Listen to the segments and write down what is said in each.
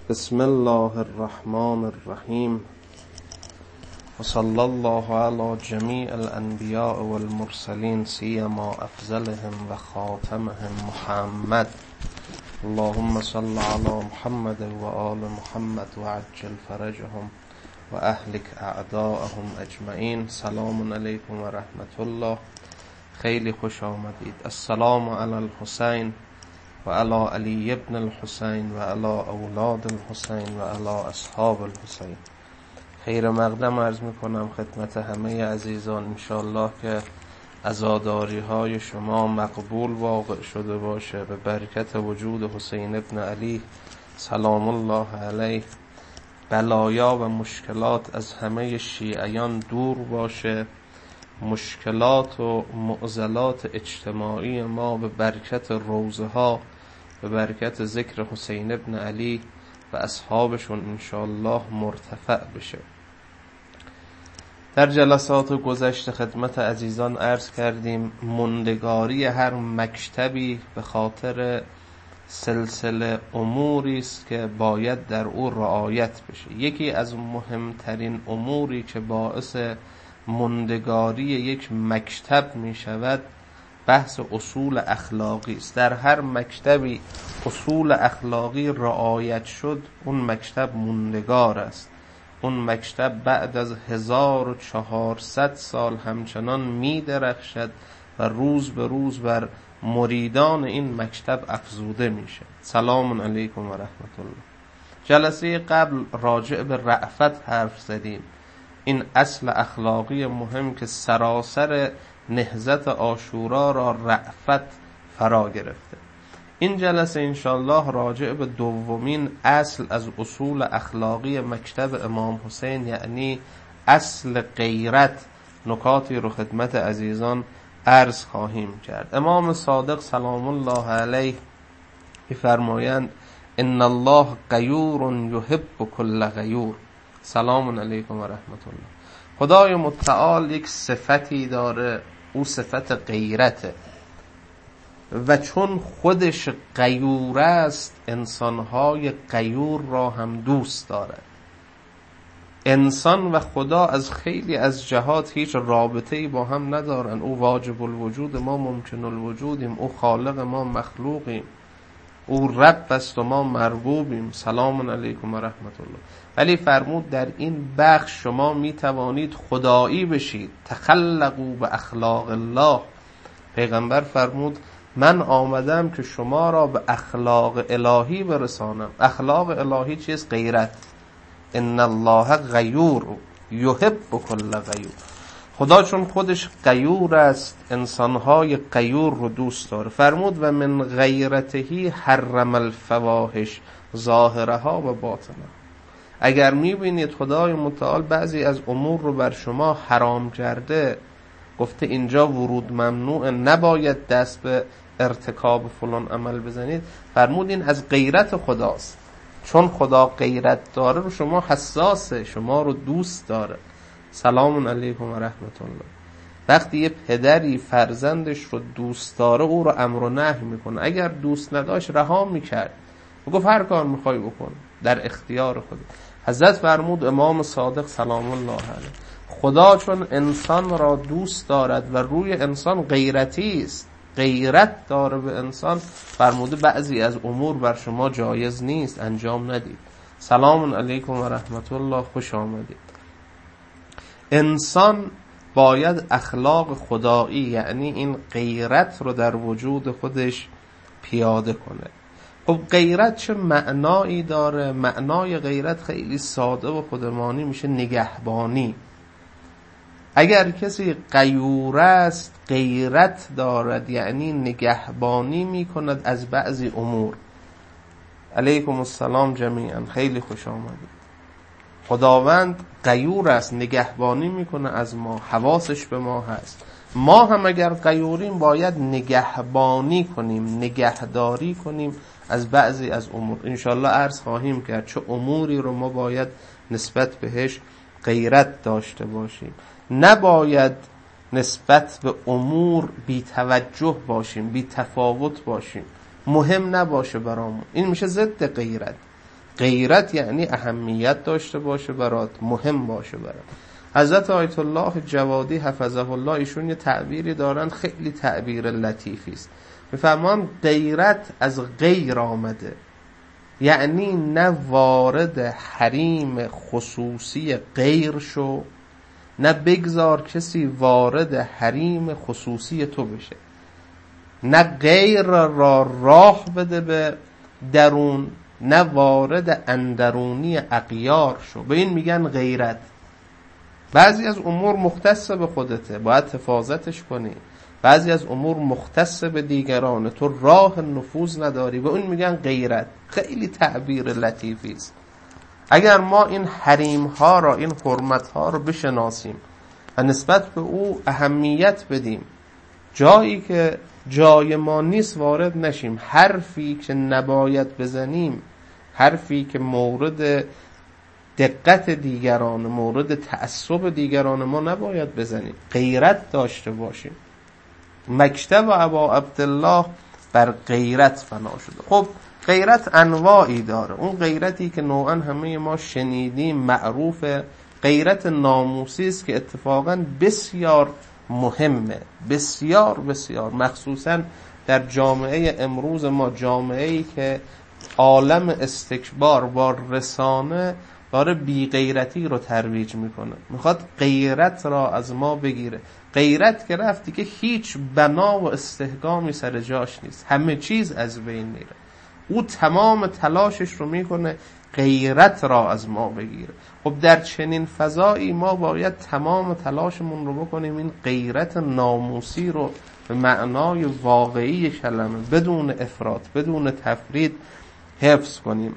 بسم الله الرحمن الرحیم و صلی الله علی جمیع الانبیاء والمرسلین سیما افضلهم و خاتمهم محمد. اللهم صل علی محمد و آل محمد و عجل فرجهم و اهلک اعداءهم اجمعین. سلام علیکم و رحمت الله. خیلی خوش آمدید. السلام علی الحسین و علی علی ابن الحسین و علی اولاد الحسین و علی اصحاب الحسین. خیر مقدم عرض میکنم خدمت همه عزیزان. انشاءالله که عزاداری های شما مقبول واقع شده باشه به برکت وجود حسین ابن علی سلام الله علیه. بلایا و مشکلات از همه شیعیان دور باشه. مشکلات و معضلات اجتماعی ما به برکت روضه ها، به برکت ذکر حسین ابن علی و اصحابشون انشاءالله مرتفع بشه. در جلسات گذشته خدمت عزیزان عرض کردیم ماندگاری هر مکتبی به خاطر سلسله اموری است که باید در او رعایت بشه. یکی از مهمترین اموری که باعث ماندگاری یک مکتب می شود بحث اصول اخلاقی است. در هر مکتبی اصول اخلاقی رعایت شد اون مکتب ماندگار است. اون مکتب بعد از 1400 سال همچنان می درخشد و روز به روز بر مریدان این مکتب افزوده میشه. سلام علیکم و رحمت الله. جلسه قبل راجع به رأفت حرف زدیم. این اصل اخلاقی مهم که سراسر نهضت عاشورا را رأفت فرا گرفته. این جلسه انشاءالله راجع به دومین اصل از اصول اخلاقی مکتب امام حسین یعنی اصل غیرت نکاتی رو خدمت عزیزان عرض خواهیم کرد. امام صادق سلام الله علیه می‌فرمایند ان الله غیور یحب کل غیور. سلام علیکم و رحمت الله. خدای متعال یک صفتی داره، او صفت غیرته و چون خودش غیور است انسانهای غیور را هم دوست دارد. انسان و خدا از خیلی از جهات هیچ رابطه‌ای با هم ندارن. او واجب الوجود، ما ممکن الوجودیم. او خالق، ما مخلوقیم. او رب است و ما مربوبیم. سلام علیکم و رحمت الله. ولی فرمود در این بخش شما می توانید خدایی بشید. تخلقوا به اخلاق الله. پیغمبر فرمود من آمدم که شما را به اخلاق الهی برسانم. اخلاق الهی چیست؟ غیرت. ان الله غیور یحب کل غیور. خدا چون خودش غیور است انسانهای غیور رو دوست داره. فرمود و من غیرتهی حرم الفواحش ظاهرها و باطنها. اگر میبینید خدای متعال بعضی از امور رو بر شما حرام کرده، گفته اینجا ورود ممنوع، نباید دست به ارتکاب فلان عمل بزنید، فرمود این از غیرت خداست. چون خدا غیرت داره رو شما حساسه، شما رو دوست داره. سلام علیکم و رحمت الله. وقتی یه پدری فرزندش رو دوست داره او رو امر و نهی میکنه. اگر دوست نداشت رها میکرد، میگفت هر کار میخوای بکن، در اختیار خود. حضرت فرمود امام صادق سلام الله علیه خدا چون انسان را دوست دارد و روی انسان غیرتی است، غیرت داره به انسان، فرموده بعضی از امور بر شما جایز نیست، انجام ندید. سلام علیکم و رحمت الله. خوش آمدید. انسان باید اخلاق خدایی یعنی این غیرت رو در وجود خودش پیاده کنه. خب غیرت چه معنایی داره؟ معنای غیرت خیلی ساده و خودمانی میشه نگهبانی. اگر کسی غیور است غیرت دارد یعنی نگهبانی میکند از بعضی امور. علیکم السلام جمیعا. خیلی خوش آمدید. خداوند غیور است، نگهبانی میکنه از ما، حواسش به ما هست. ما هم اگر غیوریم باید نگهبانی کنیم، نگهداری کنیم از بعضی از امور. انشالله عرض خواهیم کرد چه اموری رو ما باید نسبت بهش غیرت داشته باشیم. نباید نسبت به امور بی توجه باشیم، بی تفاوت باشیم، مهم نباشه برامون. این میشه ضد غیرت. غیرت یعنی اهمیت داشته باشه برات، مهم باشه برات. حضرت آیت الله جوادی حفظه الله ایشون یه تعبیری دارن، خیلی تعبیر لطیفی است. میفرمان غیرت از غیر آمده، یعنی نه وارد حریم خصوصی غیر شو، نه بگذار کسی وارد حریم خصوصی تو بشه، نه غیر را راه بده به درون، نه وارد اندرونی اغیار شو. به این میگن غیرت. بعضی از امور مختص به خودته، باید حفاظتش کنی. بعضی از امور مختص به دیگران، تو راه نفوذ نداری، به اون میگن غیرت. خیلی تعبیر لطیفی است. اگر ما این حریم ها را، این حرمت ها را بشناسیم و نسبت به او اهمیت بدیم، جایی که جای ما نیست وارد نشیم، حرفی که نباید بزنیم، حرفی که مورد دقت دیگران، مورد تعصب دیگران ما نباید بزنیم، غیرت داشته باشیم. مکتب ابا عبدالله بر غیرت فنا شده. خب غیرت انواعی داره. اون غیرتی که نوعا همه ما شنیدیم معروفه، غیرت ناموسی است که اتفاقا بسیار مهمه، بسیار بسیار، مخصوصا در جامعه امروز ما، جامعه‌ای که عالم استکبار با رسانه داره بی غیرتی رو ترویج میکنه، میخواد غیرت را از ما بگیره. غیرت که رفتی که هیچ بنا و استحکامی سر جاش نیست، همه چیز از بین میره. او تمام تلاشش رو میکنه غیرت را از ما بگیره. خب در چنین فضایی ما باید تمام تلاشمون رو بکنیم این غیرت ناموسی رو به معنای واقعی کلمه، بدون افراط، بدون تفرید حفظ کنیم.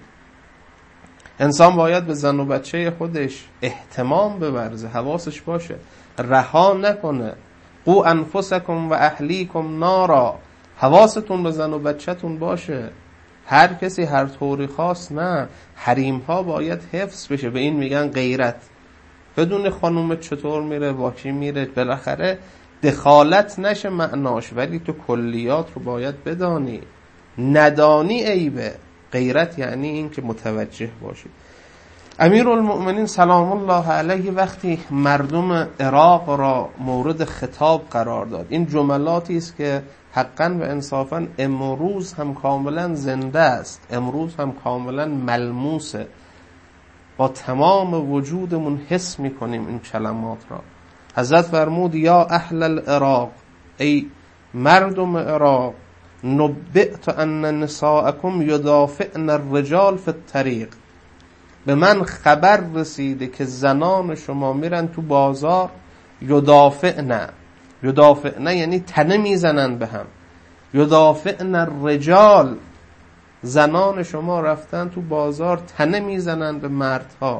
انسان باید به زن و بچه خودش اهتمام بورزه، حواسش باشه، رها نکنه. قو انفسکم و اهلیکم نارا، حواستون به زن و بچه‌تون باشه. هر کسی هر طوری خواست نه، حریم ها باید حفظ بشه. به این میگن غیرت. بدون خانومت چطور میره، با کی میره، بالاخره دخالت نشه معناش، ولی تو کلیات رو باید بدانی. ندانی عیبه. غیرت یعنی این که متوجه باشی. امیرالمؤمنین سلام الله علیه وقتی مردم عراق را مورد خطاب قرار داد، این جملاتی است که حقا و انصافا امروز هم کاملا زنده است، امروز هم کاملا ملموسه، با تمام وجودمون حس میکنیم این کلمات را. حضرت فرمود یا اهل العراق، ای مردم عراق، نبئت ان نساءکم یدافعن الرجال فی الطریق، به من خبر رسیده که زنان شما میرن تو بازار، یدافعن یعنی تنه میزنن به هم، یدافعن الرجال، زنان شما رفتن تو بازار تنه میزنن به مردها.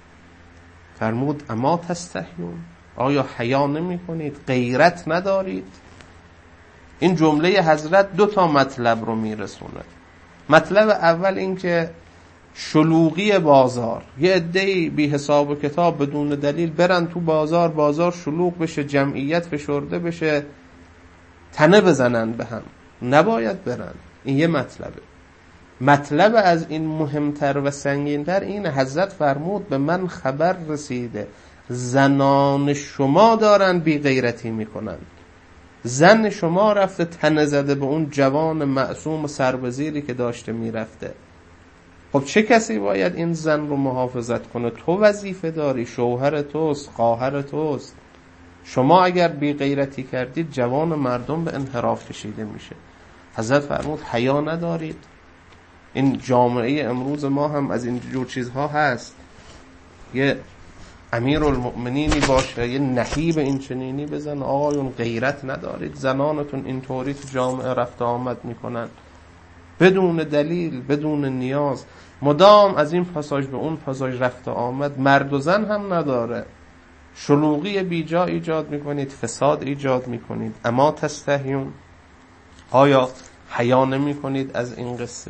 فرمود اما تستحیون، آیا حیا نمی کنید، غیرت ندارید؟ این جمله حضرت دو تا مطلب رو میرسونه. مطلب اول این که شلوغی بازار، یه عده‌ای بی حساب و کتاب بدون دلیل برن تو بازار، بازار شلوغ بشه، جمعیت فشرده بشه، تنه بزنن به هم، نباید برن. این یه مطلبه. مطلب از این مهمتر و سنگینتر اینه، حضرت فرمود به من خبر رسیده زنان شما دارن بی غیرتی میکنن. زن شما رفته تنه زده به اون جوان معصوم و سربزیری که داشته میرفته. خب چه کسی باید این زن رو محافظت کنه؟ تو وظیفه داری، شوهر توست، خواهر توست. شما اگر بی غیرتی کردید جوان مردم به انحراف کشیده میشه. حضرت فرمود حیا ندارید؟ این جامعه امروز ما هم از این جور چیزها هست. یه امیرالمؤمنینی باشه، یه نهیب این چنینی بزن، آقایون غیرت ندارید؟ زنانتون اینطوری تو جامعه رفت آمد میکنن بدون دلیل، بدون نیاز، مدام از این پاساژ به اون پاساژ رفت آمد، مرد و زن هم نداره، شلوغی بیجا ایجاد میکنید، فساد ایجاد میکنید. اما تستحیون، آیا حیا نمیکنید از این قصه؟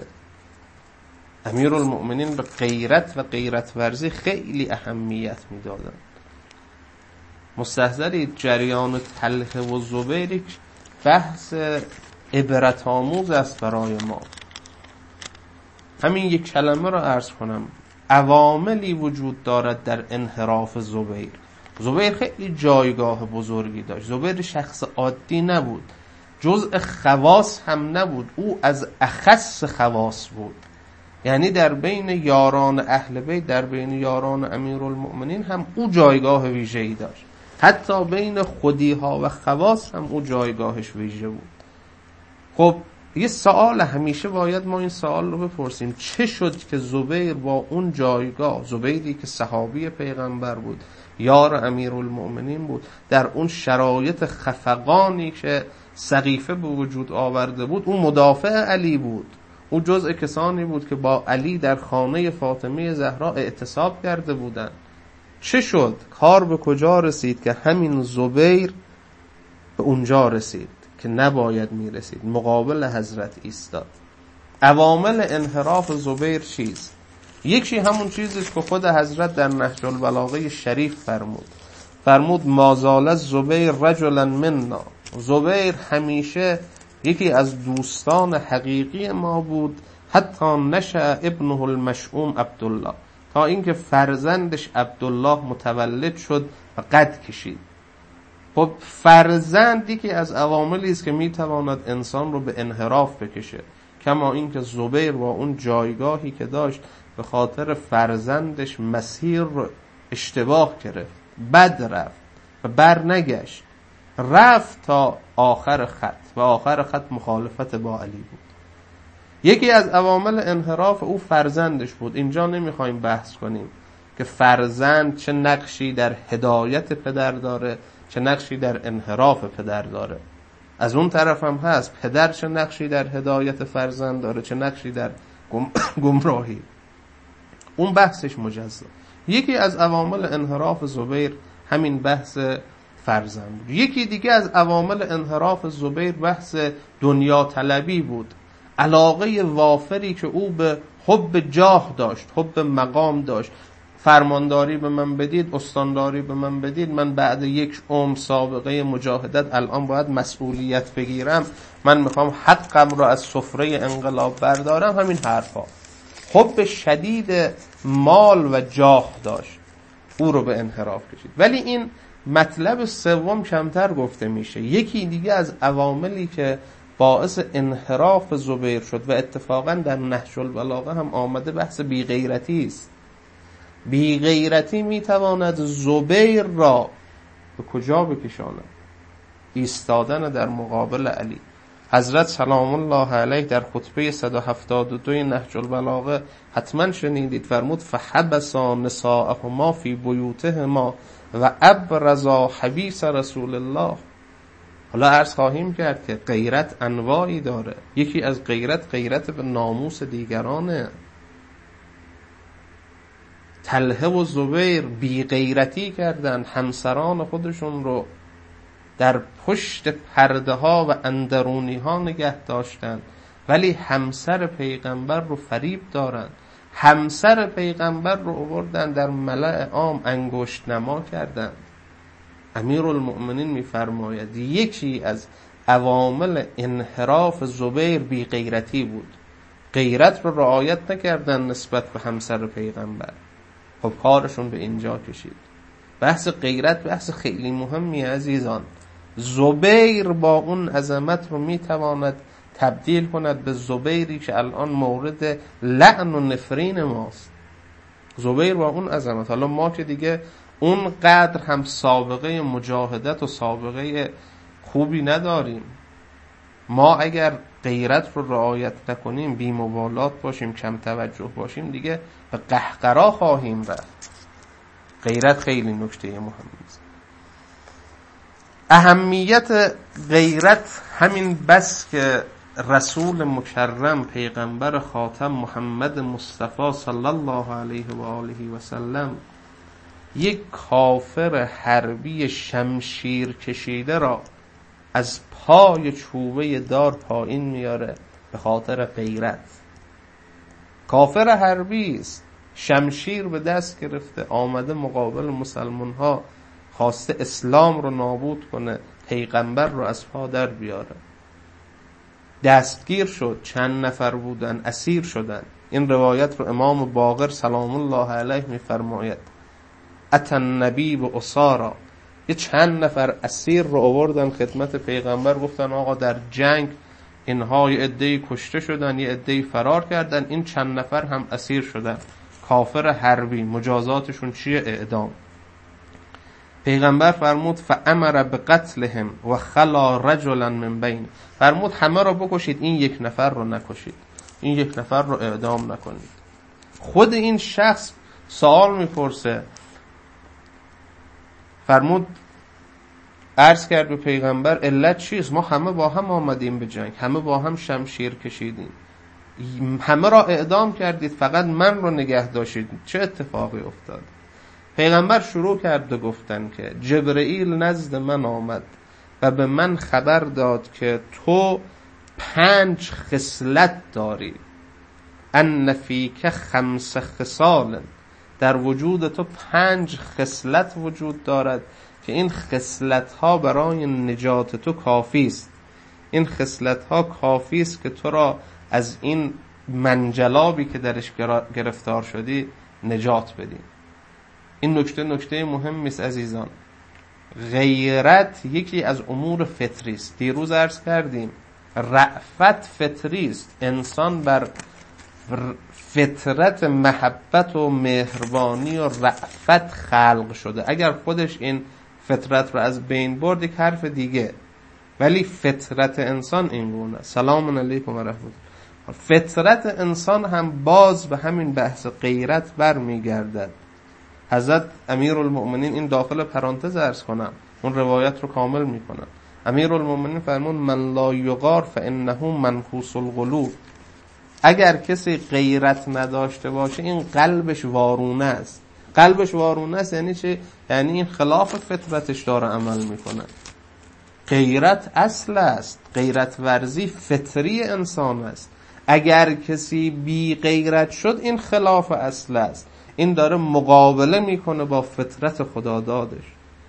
امیرالمؤمنین به غیرت و غیرت ورزی خیلی اهمیت میدادن. مستحضرید جریان طلحه و زبیر بحث عبرت آموز است برای ما. همین یک کلمه رو عرض کنم. عواملی وجود دارد در انحراف زبیر. زبیر خیلی جایگاه بزرگی داشت. زبیر شخص عادی نبود، جزء خواص هم نبود، او از اخص خواص بود. یعنی در بین یاران اهل بیت، در بین یاران امیرالمؤمنین هم او جایگاه ویژه‌ای داشت. حتی بین خودی‌ها و خواص هم او جایگاهش ویژه بود. خب یه سوال همیشه باید ما این سوال رو بپرسیم: چه شد که زبیر با اون جایگاه، زبیری که صحابی پیغمبر بود، یار امیرالمؤمنین بود، در اون شرایط خفقانی که سقیفه به وجود آورده بود، اون مدافع علی بود، او جزء کسانی بود که با علی در خانه فاطمه زهرا اعتصاب کرده بودند. چه شد؟ کار به کجا رسید که همین زبیر به اونجا رسید که نباید میرسید، مقابل حضرت ایستاد؟ عوامل انحراف زبیر چیست؟ یکی همون چیزیست که خود حضرت در نهج البلاغه شریف فرمود ما زال الزبیر رجلا منا. زبیر همیشه یکی از دوستان حقیقی ما بود، حتی نشأ ابنه المشؤوم عبدالله، تا اینکه فرزندش عبدالله متولد شد و قد کشید. خب فرزندی که از عواملی است که میتواند انسان رو به انحراف بکشه، کما اینکه زبیر با اون جایگاهی که داشت به خاطر فرزندش مسیر رو اشتباه گرفت، بد رفت و بر نگشت، رفت تا آخر خط و آخر خط مخالفت با علی بود. یکی از عوامل انحراف او فرزندش بود. اینجا نمیخوایم بحث کنیم که فرزند چه نقشی در هدایت پدر داره، چه نقشی در انحراف پدر داره. از اون طرف هم هست پدر چه نقشی در هدایت فرزند داره، چه نقشی در گمراهی. اون بحثش مجزا. یکی از عوامل انحراف زبیر همین بحث فرزند بود. یکی دیگه از عوامل انحراف زبیر بحث دنیا طلبی بود. علاقه وافری که او به حب جاه داشت، حب مقام داشت. فرمانداری به من بدید، استانداری به من بدید، من بعد یک عمر سابقه مجاهدت الان باید مسئولیت بگیرم، من میخوام حقم رو از سفره انقلاب بردارم. همین حرفا. حب شدید مال و جاه داشت، او رو به انحراف کشید. ولی این مطلب سوم کمتر گفته میشه. یکی دیگه از عواملی که باعث انحراف زبیر شد و اتفاقا در نهج البلاغه هم آمده بحث بیغیرتی است. بیغیرتی میتواند زبیر را به کجا بکشاند؟ ایستادن در مقابل علی. حضرت سلام الله علیه در خطبه 172 نهج البلاغه حتما شنیدید، فرمود فحبسا نساءهما فی بیوتهما و ابرزا حبیث رسول الله. حالا عرض خواهیم کرد که غیرت انواعی داره. یکی از غیرت به ناموس دیگرانه. طلحه و زبیر بی غیرتی کردن، همسران خودشون رو در پشت پرده ها و اندرونی ها نگه داشتن، ولی همسر پیغمبر رو فریب دارن. همسر پیغمبر رو آوردن در ملأ عام انگشت نما کردن. امیرالمؤمنین میفرماید یکی از عوامل انحراف زبیر بی غیرتی بود. غیرت رو رعایت نکردن نسبت به همسر پیغمبر. خب کارشون به اینجا کشید. بحث غیرت بحث خیلی مهمی عزیزان. زبیر با اون عظمت رو میتواند تبدیل کند به زبیری که الان مورد لعن و نفرین ماست. زبیر با اون عظمت. حالا ما که دیگه اون قدر هم سابقه مجاهدت و سابقه خوبی نداریم. ما اگر غیرت رو رعایت نکنیم، بی‌مبالات باشیم، کم توجه باشیم، دیگه به قهقرا خواهیم رفت. غیرت خیلی نکته مهمی است. اهمیت غیرت همین بس که رسول مکرم پیغمبر خاتم محمد مصطفی صلی الله علیه و آله و سلم یک کافر حربی شمشیر کشیده را از پای چوبه دار پایین میاره به خاطر غیرت. کافر حربی است، شمشیر به دست گرفته، آمده مقابل مسلمان ها، خواسته اسلام رو نابود کنه، پیغمبر رو از پا در بیاره. دستگیر شد، چند نفر بودن، اسیر شدن. این روایت رو امام باقر سلام الله علیه میفرماید اتى النبی باسارا، یه چند نفر اسیر رو آوردن خدمت پیغمبر، گفتن آقا در جنگ اینها یه عده‌ای کشته شدن، یه عده‌ای فرار کردن، این چند نفر هم اسیر شدن، کافر حربی، مجازاتشون چیه؟ اعدام. پیغمبر فرمود فامر بقتلهم و خلا رجلا من بین، فرمود همه رو بکشید، این یک نفر رو نکشید، این یک نفر رو اعدام نکنید. خود این شخص سوال میپرسه، فرمود عرض کرد به پیغمبر علت چیست؟ ما همه با هم آمدیم به جنگ، همه با هم شمشیر کشیدیم، همه را اعدام کردید، فقط من رو نگه داشتید، چه اتفاقی افتاد؟ پیغمبر شروع کرد به گفتن که جبرئیل نزد من آمد و به من خبر داد که تو 5 خصلت داری، ان فیک 5 خصال، در وجود تو 5 خصلت وجود دارد که این خصلت ها برای نجات تو کافی است، این خصلت ها کافی است که تو را از این منجلابی که درش گرفتار شدی نجات بدیم. این نکته مهمی است عزیزان. غیرت یکی از امور فطری است. دیروز عرض کردیم رأفت فطری است، انسان بر فطرت محبت و مهربانی و رأفت خلق شده. اگر خودش این فطرت رو از بین برد یک حرف دیگه، ولی فطرت انسان این گونه. سلام علیکم و رحمت الله. فطرت انسان هم باز به همین بحث غیرت برمیگردد. حضرت امیرالمؤمنین، این داخل پرانتز عرض کنم، اون روایت رو کامل میکنم، امیرالمؤمنین فرمون من لا یغار فانه منحوس القلوب، اگر کسی غیرت نداشته باشه این قلبش وارونه است. قلبش وارونه است یعنی چه؟ یعنی این خلاف فطرتش داره عمل میکنه. غیرت اصل است، غیرت ورزی فطری انسان است. اگر کسی بی غیرت شد این خلاف اصل است، این داره مقابله میکنه با فطرت خدادادش.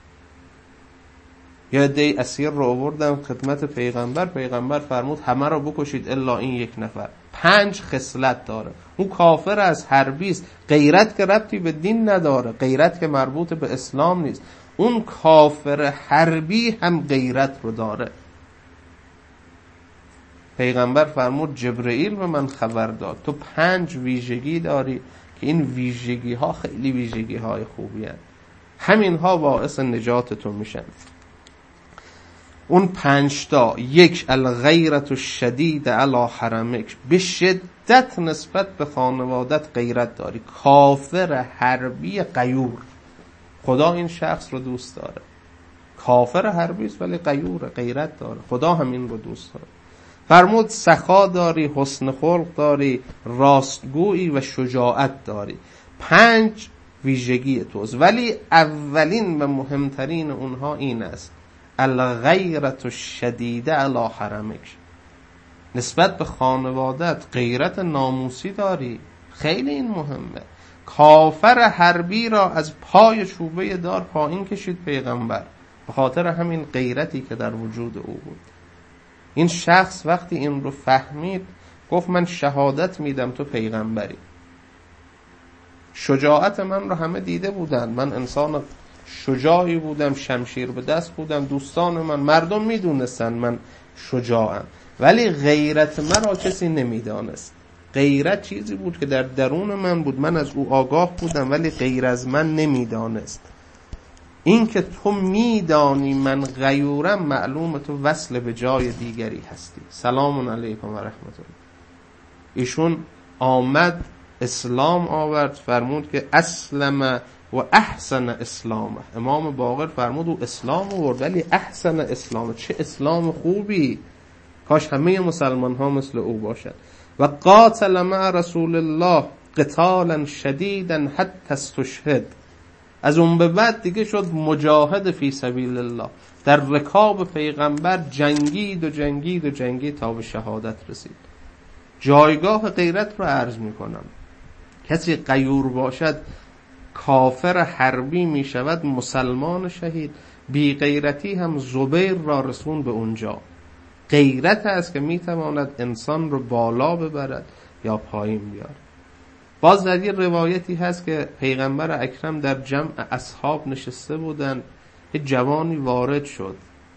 یه عده اسیر رو آوردن خدمت پیغمبر، پیغمبر فرمود همه رو بکشید الا این یک نفر. 5 خصلت داره، اون کافر از حربی است. غیرت که ربطی به دین نداره، غیرت که مربوط به اسلام نیست. اون کافر حربی هم غیرت رو داره. پیغمبر فرمود جبرئیل به من خبر داد تو 5 ویژگی داری که این ویژگی ها خیلی ویژگی های خوبی هست، همین ها باعث نجاتتون میشن. اون 5 تا: 1 الغیرة الشدید علی حرمک، به شدت نسبت به خانوادت غیرت داری. کافر حربی غیور، خدا این شخص رو دوست داره. کافر حربی است ولی غیور، غیرت داره، خدا همین رو دوست داره. فرمود سخا داری، حسن خلق داری، راستگویی و شجاعت داری. 5 ویژگی توست، ولی اولین و مهمترین اونها این است الغیرة الشدیده علی حرمک، نسبت به خانوادت غیرت ناموسی داری. خیلی این مهمه. کافر حربی را از پای چوبه دار پایین کشید پیغمبر به خاطر همین غیرتی که در وجود او بود. این شخص وقتی این رو فهمید گفت من شهادت میدم تو پیغمبری. شجاعت من رو همه دیده بودن، من انسان شجاعی بودم، شمشیر به دست بودم، دوستان من، مردم میدونستن من شجاعم، ولی غیرت من را کسی نمیدانست. غیرت چیزی بود که در درون من بود، من از او آگاه بودم ولی غیر از من نمیدانست. این که تو میدانی من غیورم معلومه تو وصل به جای دیگری هستی. سلام علیکم و رحمت الله. ایشون آمد اسلام آورد، فرمود که اسلم و احسن اسلامه. امام باقر فرمود او اسلام آورد ولی احسن اسلامه، چه اسلام خوبی، کاش همه مسلمان ها مثل او باشد. و قاتل مع رسول الله قتالا شدیدا حتی استشهد، از اون به بعد دیگه شد مجاهد فی سبیل الله، در رکاب پیغمبر جنگید و جنگید و جنگید تا به شهادت رسید. جایگاه غیرت رو عرض میکنم. کسی غیور باشد کافر حربی می شود مسلمان شهید. بی غیرتی هم زبیر را رسون به اونجا. غیرت است که می تواند انسان رو بالا ببرد یا پایین بیارد. باز در یه روایتی هست که پیغمبر اکرم در جمع اصحاب نشسته بودن، یه جوانی وارد شد.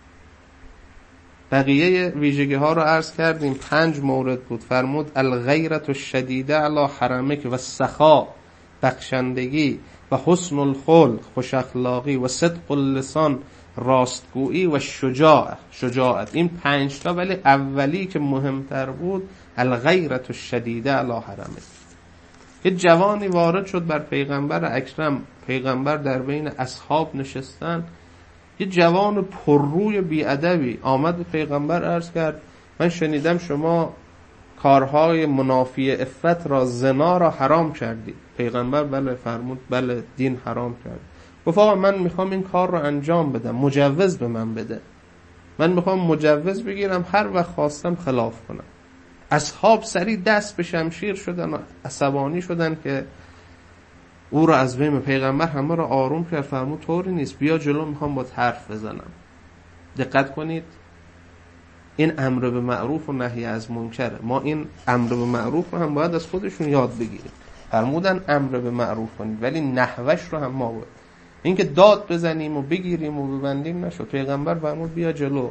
بقیه ویژگی ها رو عرض کردیم، 5 مورد بود. فرمود الغیرة الشدیده علی حرمک و سخا، بخشندگی، و حسن الخلق، خوش اخلاقی، و صدق اللسان، راستگویی، و شجاعت. این 5 تا، ولی اولی که مهمتر بود الغیرة الشدیده علی حرمک. یه جوانی وارد شد بر پیغمبر اکرم، پیغمبر در بین اصحاب نشستن، یه جوان پرروی بیادبی آمد به پیغمبر عرض کرد من شنیدم شما کارهای منافی عفت را، زنا را حرام کردی. پیغمبر بله فرمود بله دین حرام کرد. گفت آقا من میخوام این کار را انجام بدم، مجوز به من بده. من میخوام مجوز بگیرم، هر وقت خواستم خلاف کنم. اصحاب سریع دست به شمشیر شدن و عصبانی شدن که او را از بین. پیغمبر همه را آروم کرد، فرمود طوری نیست، بیا جلو، میخوام با حرف بزنم. دقت کنید، این امر به معروف و نهی از منکره. ما این امر به معروف رو هم باید از خودشون یاد بگیریم. فرمودن امر به معروف کنید، ولی نحوش رو هم ما باید. این که داد بزنیم و بگیریم و ببندیم نشد. پیغمبر فرمود بیا جلو،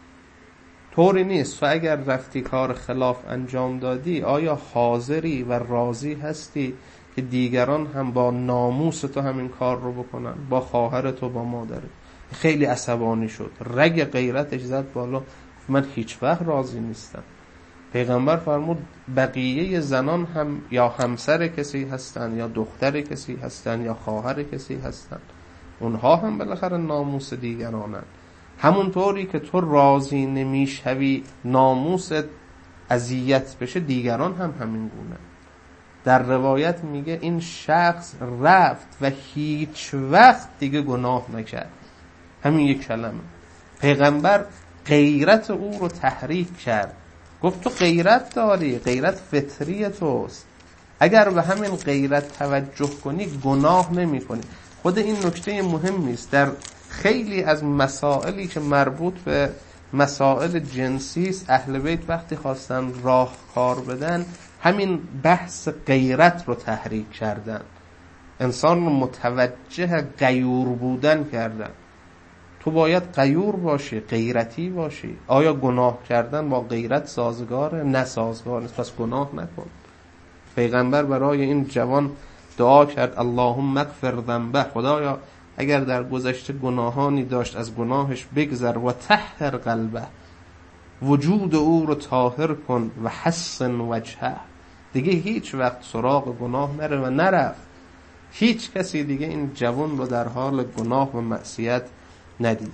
طوری نیست. تو اگر رفتی کار خلاف انجام دادی، آیا حاضری و راضی هستی که دیگران هم با ناموس تو همین کار رو بکنن، با خواهرت و با مادرت؟ خیلی عصبانی شد، رگ غیرتش زد بالا، من هیچ وقت راضی نیستم. پیغمبر فرمود بقیه زنان هم یا همسر کسی هستن، یا دختر کسی هستن، یا خواهر کسی هستن، اونها هم بالاخره ناموس دیگرانن. همونطوری که تو راضی نمیشوی ناموست اذیت بشه، دیگران هم همین گونه. در روایت میگه این شخص رفت و هیچ وقت دیگه گناه نکرد. همین یک کلمه. پیغمبر غیرت او رو تحریک کرد، گفت تو غیرت داری، غیرت فطری توست، اگر به همین غیرت توجه کنی گناه نمی کنی. خود این نکته مهمی است. در خیلی از مسائلی که مربوط به مسائل جنسی است، اهل بیت وقتی خواستن راهکار بدن، همین بحث غیرت رو تحریک کردن، انسان رو متوجه غیور بودن کردن. تو باید غیور باشی، غیرتی باشی. آیا گناه کردن با غیرت سازگاره؟ نه سازگار نیست، پس گناه نکن. پیغمبر برای این جوان دعا کرد اللهم اغفر ذنبه، خدایا اگر در گذشته گناهانی داشت از گناهش بگذر، و طهر قلبه، وجود او رو طاهر کن، و حسن وجهه، دیگه هیچ وقت سراغ گناه نره. و نرفت. هیچ کسی دیگه این جوان رو در حال گناه و معصیت ندید.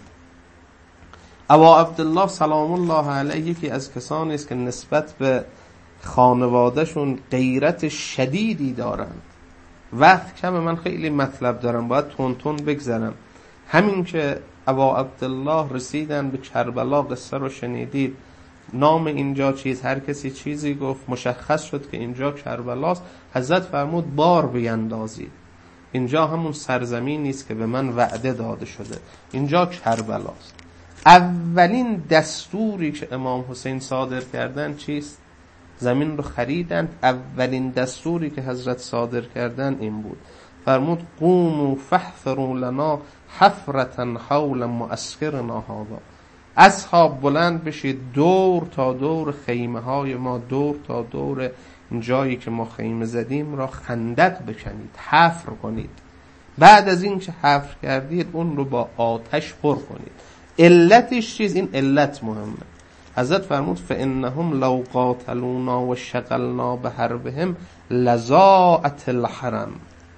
ابا عبدالله سلام الله علیه یکی از کسانی است که نسبت به خانوادهشون غیرت شدیدی دارند. وقت کمه، من خیلی مطلب دارم، باید تون تون بگذرم. همین که ابا عبدالله رسیدن به کربلا، قصه رو شنیدید، نام اینجا چیز، هر کسی چیزی گفت، مشخص شد که اینجا کربلاست. حضرت فرمود بار بیندازید، اینجا همون سرزمینی است که به من وعده داده شده، اینجا کربلاست. اولین دستوری که امام حسین صادر کردن چیست؟ زمین رو خریدند. اولین دستوری که حضرت صادر کردن این بود، فرمود قوموا فاحفروا لنا حفرة حول معسکرنا هذا. اصحاب بلند بشید، دور تا دور خیمه های ما، دور تا دور این جایی که ما خیمه زدیم را خندق بکنید، حفر کنید. بعد از این که حفر کردید اون رو با آتش پر کنید. علتش چیز؟ این علت مهمه. حضرت فرمود فانهم لو قاتلونا و شغلنا بحربهم لضاعت الحرم.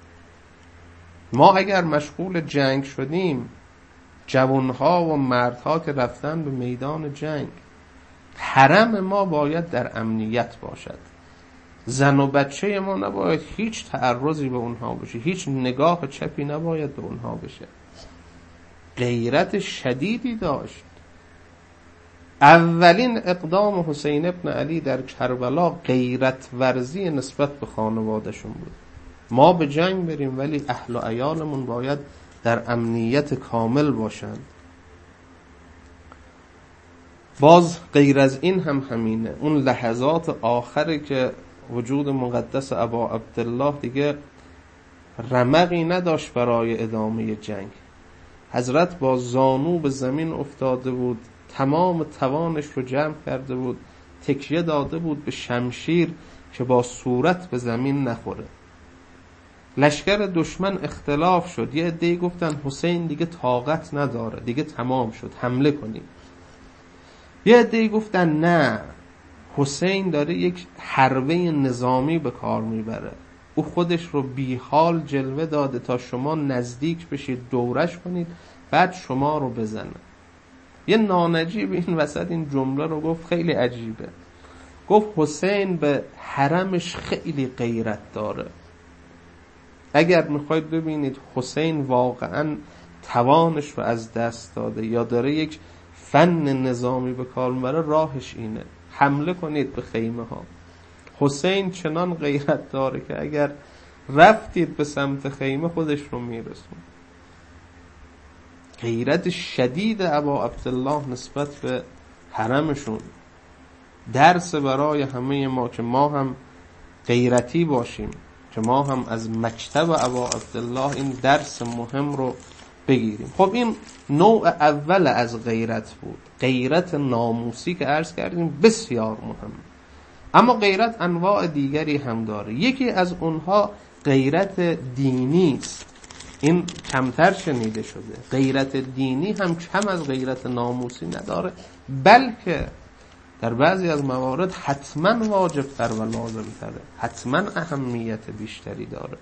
ما اگر مشغول جنگ شدیم، جوانها و مردها که رفتن به میدان جنگ، حرم ما باید در امنیت باشد. زن و بچه ما نباید هیچ تعرضی به اونها بشه، هیچ نگاه چپی نباید به اونها بشه. غیرت شدیدی داشت. اولین اقدام حسین ابن علی در کربلا غیرت ورزی نسبت به خانوادهشون بود. ما به جنگ بریم ولی اهل و عیالمون باید در امنیت کامل باشند. باز غیر از این هم همینه. اون لحظات آخری که وجود مقدس ابا عبدالله دیگه رمقی نداشت برای ادامه جنگ. حضرت با زانو به زمین افتاده بود، تمام توانش رو جمع کرده بود، تکیه داده بود به شمشیر که با صورت به زمین نخوره. لشکر دشمن اختلاف شد. یه عده‌ای گفتن حسین دیگه طاقت نداره، دیگه تمام شد، حمله کنیم. یه عده‌ای گفتن نه، حسین داره یک حربه نظامی به کار میبره، او خودش رو بی حال جلوه داده تا شما نزدیک بشید، دورش کنید، بعد شما رو بزنه. یه نانجیب این وسط این جمله رو گفت، خیلی عجیبه. گفت حسین به حرمش خیلی غیرت داره. اگر میخواید ببینید حسین واقعا توانش رو از دست داده یا داره یک فن نظامی به کار میبره، راهش اینه، حمله کنید به خیمه ها. حسین چنان غیرت داره که اگر رفتید به سمت خیمه خودش رو میرسون. غیرت شدید ابا عبدالله نسبت به حرمشون درس برای همه ما که ما هم غیرتی باشیم، که ما هم از مکتب ابا عبدالله این درس مهم رو بگیریم. خب این نوع اول از غیرت بود، غیرت ناموسی که عرض کردیم بسیار مهم. اما غیرت انواع دیگری هم داره. یکی از اونها غیرت دینی است. این کمتر شنیده شده. غیرت دینی هم کم از غیرت ناموسی نداره، بلکه در بعضی از موارد حتما واجب تر و لازم تره، حتما اهمیت بیشتری داره.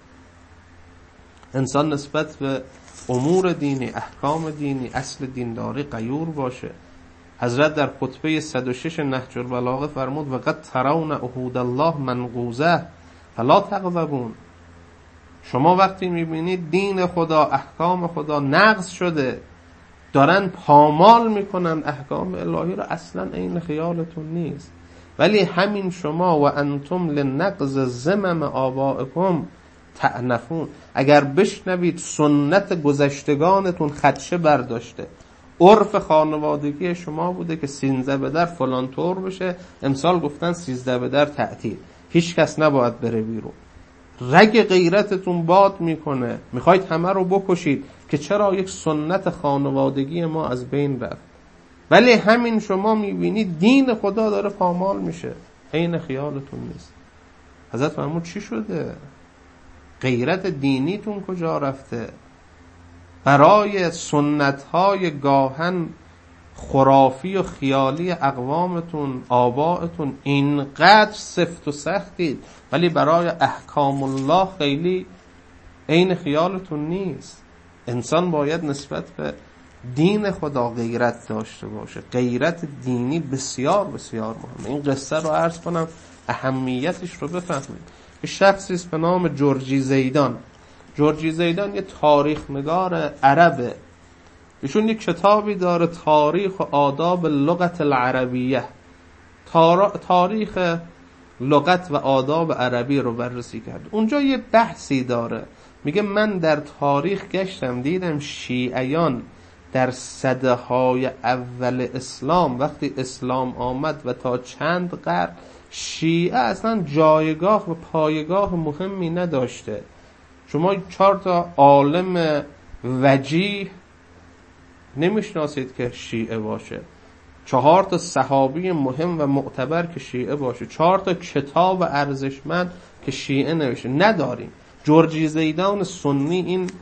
انسان نسبت به امور دینی، احکام دینی، اصل دینداری غیور باشه. حضرت در خطبه 106 نهج البلاغه فرمود وقد ترون عهود الله منقوضه فلا تغضبون. شما وقتی میبینید دین خدا، احکام خدا نقض شده، دارن پامال میکنن احکام الهی رو، اصلا این خیالتون نیست. ولی همین شما و انتم لنقض زمم آبائکم تعنفون، اگر بشنوید سنت گذشتگانتون خدشه برداشته، عرف خانوادگی شما بوده که 13 به در فلان طور بشه، امسال گفتن 13 به در تعطیل، هیچ کس نباید بره بیرون، رگ غیرتتون باد میکنه، میخواید همه رو بکشید که چرا یک سنت خانوادگی ما از بین رفت. ولی همین شما میبینید دین خدا داره پامال میشه، عین خیالتون نیست. حضرت فرمود چی شده؟ غیرت دینیتون کجا رفته؟ برای سنت‌های گاهن خرافی و خیالی اقوامتون، آبائتون اینقدر سفت و سختید، ولی برای احکام الله خیلی عین خیالتون نیست. انسان باید نسبت به دین خدا غیرت داشته باشه. غیرت دینی بسیار بسیار مهمه. این قصه رو عرض کنم اهمیتش رو بفهمید. یه شخصی است به نام جورجی زیدان. جورجی زیدان یه تاریخ نگار عربه. ایشون یک کتابی داره، تاریخ و آداب لغت العربیه، تاریخ لغت و آداب عربی رو بررسی کرد. اونجا یه بحثی داره، میگه من در تاریخ گشتم دیدم شیعیان در سده‌های اول اسلام، وقتی اسلام آمد و تا چند قرن، شیعه اصلا جایگاه و پایگاه مهمی نداشته. شما 4 تا عالم وجیه نمیشناسید که شیعه باشه، 4 تا صحابی مهم و معتبر که شیعه باشه، 4 تا کتاب ارزشمند که شیعه نوشته نداریم. جورجی زیدان سنی این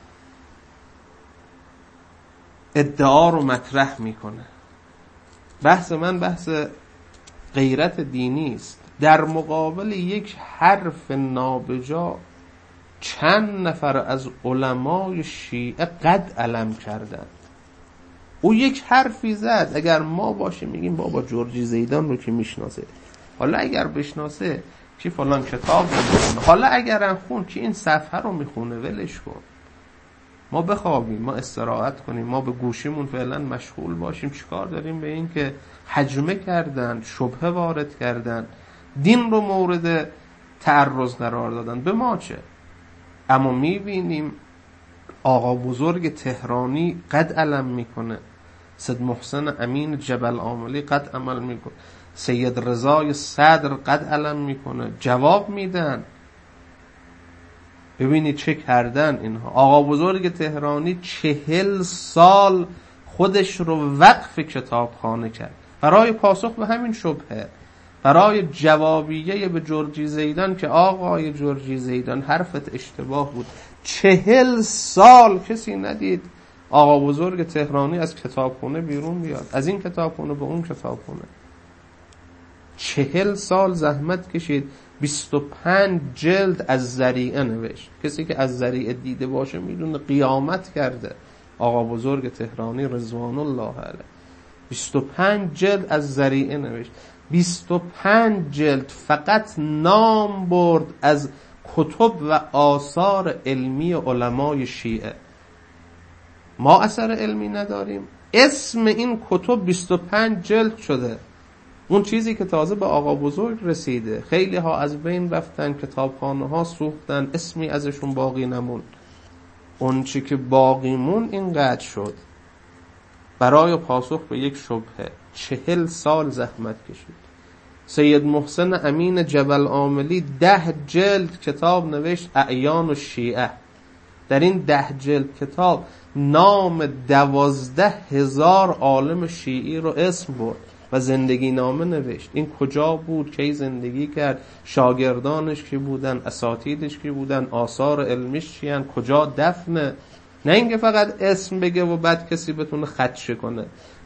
ادعا رو مطرح میکنه. بحث من بحث غیرت دینی است. در مقابل یک حرف نابجا چند نفر از علمای شیعه قد علم کردند. او یک حرفی زد، اگر ما باشیم میگیم بابا جورجی زیدان رو که میشناسه، حالا اگر بشناسه چی فلان کتاب رو میخونه، حالا اگر خون چی این صفحه رو میخونه، ولش کن، ما بخوابیم، ما استراحت کنیم، ما به گوشیمون فعلا مشغول باشیم. چیکار داریم به این که هجمه کردن، شبهه وارد کردن، دین رو مورد تعرض قرار دادن، به ما چه؟ اما میبینیم آقا بزرگ تهرانی قد علم میکنه، سید محسن امین جبل عاملی قد عمل میکنه. سید رضای صدر قد علم میکنه، جواب میدن. ببینید چه کردن اینها. آقا بزرگ تهرانی 40 سال خودش رو وقف کتابخانه کرد برای پاسخ به همین شبهه، برای جوابیه به جرجی زیدان که آقای جرجی زیدان حرفت اشتباه بود. 40 سال کسی ندید آقا بزرگ تهرانی از کتابخونه بیرون بیاد، از این کتابخونه به اون کتابخونه. 40 سال زحمت کشید، 25 جلد از ذریعه نوشت. کسی که از ذریعه دیده باشه میدونه قیامت کرده آقا بزرگ تهرانی رضوان الله علیه. 25 جلد از ذریعه نوشت، 25 جلد فقط نام برد از کتب و آثار علمی علمای شیعه. ما اثر علمی نداریم، اسم این کتب 25 جلد شده. اون چیزی که تازه به آقا بزرگ رسیده، خیلی ها از بین رفتن، کتابخانه ها سوختن، اسمی ازشون باقی نموند. اون چی که باقی مون اینقدر شد برای پاسخ به یک شبهه. 40 سال زحمت کشید. سید محسن امین جبل عاملی 10 جلد کتاب نوشت اعیان و شیعه. در این 10 جلد کتاب نام 12,000 عالم شیعی رو اسم برد و زندگی نامه نوشت. این کجا بود، کی زندگی کرد، شاگردانش کی بودن، اساتیدش کی بودن، آثار علمیش چیان، کجا دفنه. نه اینکه فقط اسم بگه و بعد کسی بتونه خدشه کنه.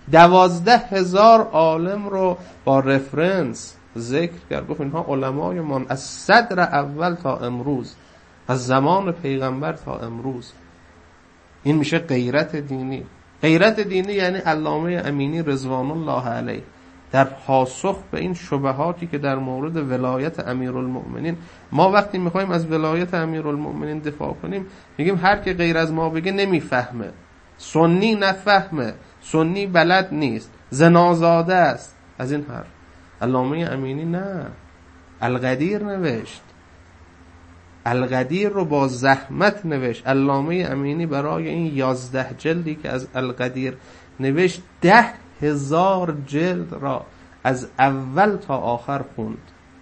12,000 عالم رو با رفرنس ذکر کرد. گفت اینها علمای من از صدر اول تا امروز، از زمان پیغمبر تا امروز. این میشه غیرت دینی. غیرت دینی یعنی علامه امینی رضوان الله علیه در پاسخ به این شبهاتی که در مورد ولایت امیرالمؤمنین. ما وقتی میخوایم از ولایت امیرالمؤمنین دفاع کنیم میگیم هر که غیر از ما بگه نمیفهمه، سنی نفهمه، سنی بلد نیست، زنازاده است. از این حرف علامه امینی نه، القدیر نوشت. القدیر رو با زحمت نوشت. علامه امینی برای این 11 جلدی که از القدیر نوشت 10,000 جلد را از اول تا آخر خوند.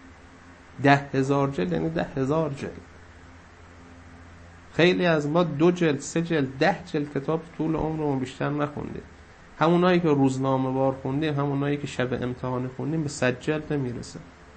10,000 جلد یعنی 10,000 جلد. خیلی از ما 2 جلد 3 جلد 10 جلد کتاب طول عمرمون بیشتر نخوندیم. همونایی که روزنامه وار خوندیم، همونایی که شب امتحان خوندیم به 100 جلد نمیرسه.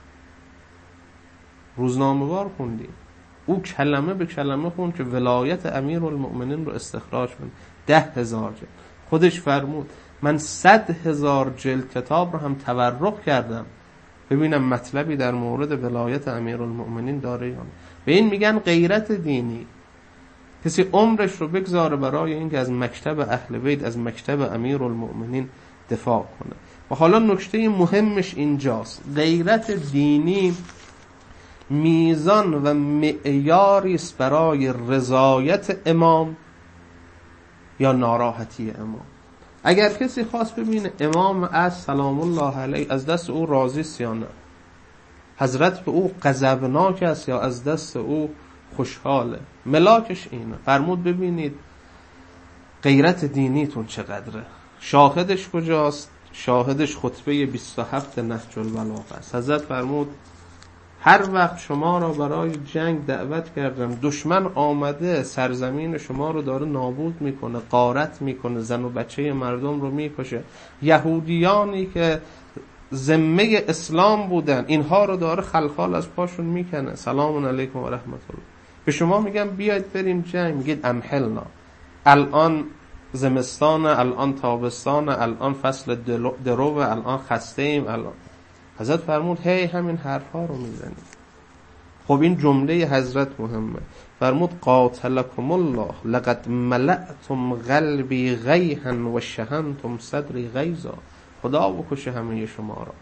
روزنامه وار خوندیم، او کلمه به کلمه خوند که ولایت امیرالمؤمنین رو استخراج کنه. 10,000 جلد. خودش فرمود من 100,000 جلد کتاب رو هم تورق کردم ببینم مطلبی در مورد ولایت امیرالمؤمنین داره یا نه. به این میگن غیرت دینی. کسی عمرش رو بگذاره برای اینکه از مکتب اهل بیت، از مکتب امیرالمؤمنین دفاع کنه. و حالا نکته مهمش اینجاست. غیرت دینی میزان و معیاری است برای رضایت امام یا ناراحتی امام. اگر کسی خواست ببینه امام از سلام الله علیه از دست او راضی است یا نه، حضرت به او غضبناک است یا از دست او خوشحاله، ملاکش اینه. فرمود ببینید غیرت دینیتون چقدره. شاهدش کجاست؟ شاهدش خطبه 27 نهج البلاغه است. حضرت فرمود هر وقت شما را برای جنگ دعوت کردم، دشمن آمده سرزمین شما رو داره نابود میکنه، غارت میکنه، زن و بچه مردم رو میکشه، یهودیانی که ذمه اسلام بودن اینها رو داره خلخال از پاشون میکنه. سلام علیکم و رحمت الله. به شما میگم بیاید بریم جنگ، میگید امحلنا. الان زمستان، الان تابستان، الان فصل درو، الان خسته ایم. الان حضرت فرمود هی همین حرفا رو میزنید. خب این جمله حضرت مهمه. فرمود قاتلکم الله لقد ملأتم قلبی غیحا و شحنتم صدری غیظا. خدا بکشه همه شما را.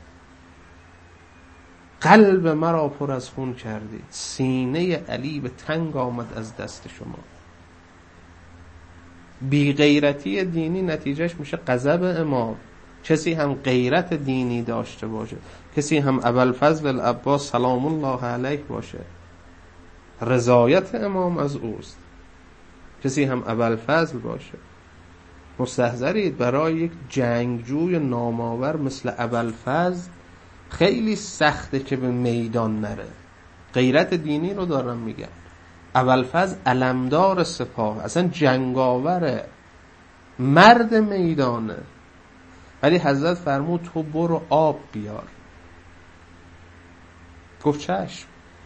قلب مرا پر از خون کردید، سینه علی به تنگ آمد از دست شما. بی غیرتی دینی نتیجهش میشه غضب امام. کسی هم غیرت دینی داشته باشه، کسی هم ابوالفضل العباس سلام الله علیه باشه، رضایت امام از اوست. کسی هم ابوالفضل باشه، مستحضرید برای یک جنگجوی نامآور مثل ابوالفضل خیلی سخته که به میدان نره. غیرت دینی رو دارم میگم. ابوالفضل علمدار سپاه، اصلا جنگاوره، مرد میدانه، ولی حضرت فرمود تو برو آب بیار. گفت چشم.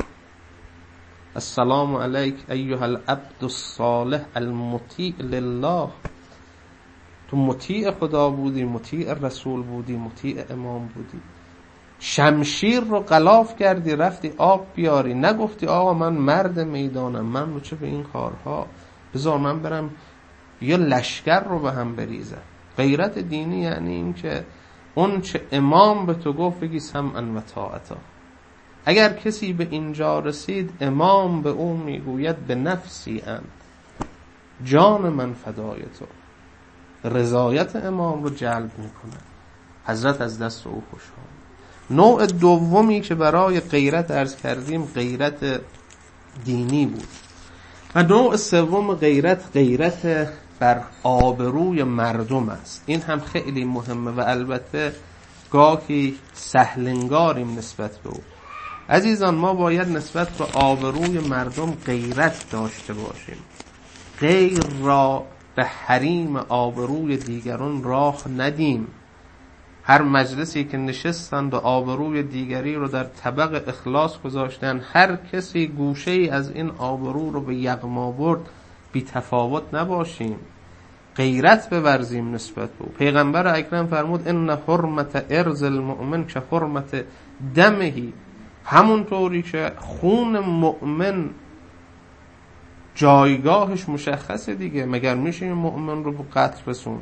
السلام علیک ایها العبد الصالح المطیع لله. تو مطیع خدا بودی، مطیع رسول بودی، مطیع امام بودی، شمشیر رو غلاف کردی رفتی آب بیاری، نگفتی آقا من مرد میدانم، من رو چه به این کارها، بذار من برم یا لشکر رو به هم بریزم. غیرت دینی یعنی این که اون چه امام به تو گفت بگی سمعا و طاعتا. اگر کسی به اینجا رسید، امام به اون میگوید به نفسی انت، جان من فدای تو. رضایت امام رو جلب میکنه. حضرت از دست او خوشحال. نوع دومی که برای غیرت عرض کردیم غیرت دینی بود. و نوع سوم غیرت بر آبروی مردم است. این هم خیلی مهمه و البته گاهی سهلنگاریم نسبت به او. عزیزان ما باید نسبت به آبروی مردم غیرت داشته باشیم. غیر را به حریم آبروی دیگران راه ندیم. هر مجلسی که نشستند و آبروی دیگری رو در طبق اخلاص گذاشتن، هر کسی گوشه ای از این آبرو رو به یغما برد، بی تفاوت نباشیم، غیرت بورزیم نسبت به او. پیغمبر اکرم فرمود ان حرمت ارض المؤمن که حرمت دمهی. همونطوری که خون مؤمن جایگاهش مشخصه دیگه، مگر میشه مؤمن رو به قتل رسون؟